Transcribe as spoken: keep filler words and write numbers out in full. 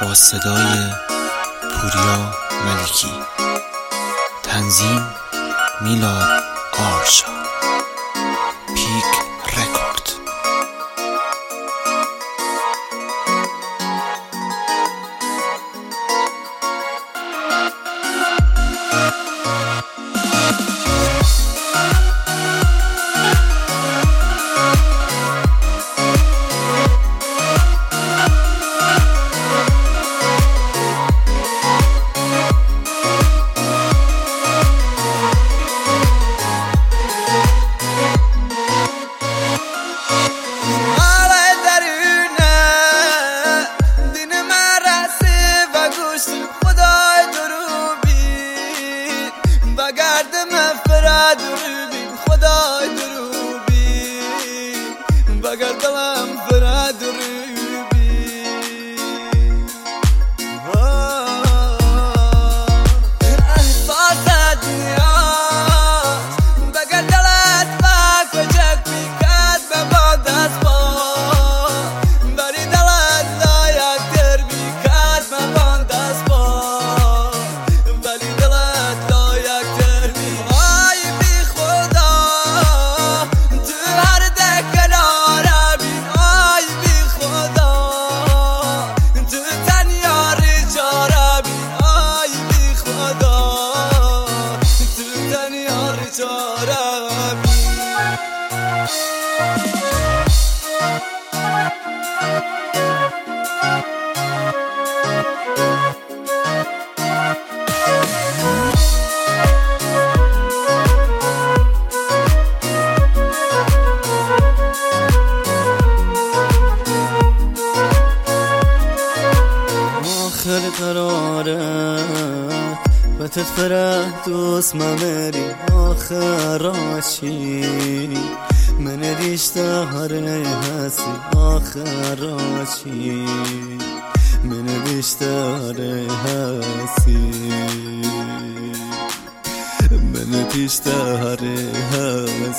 با صدای پوریا ملکی. تنظیم میلاد آرشا. پیک رکورد. بگرد مفرد رو بین خدای درو بین بگرد مفرد رو بین احساس نیاز بگرد دلت با کجک بیکت به با دست با بری دلت لایک در بیکت به با دست با بری دلت لایک آخر قرارت بتتفرح دوست ما مري آخر راشي من ديش تهري هاسي آخر راشي من ديش تهري هاسي من ديش تهري هاسي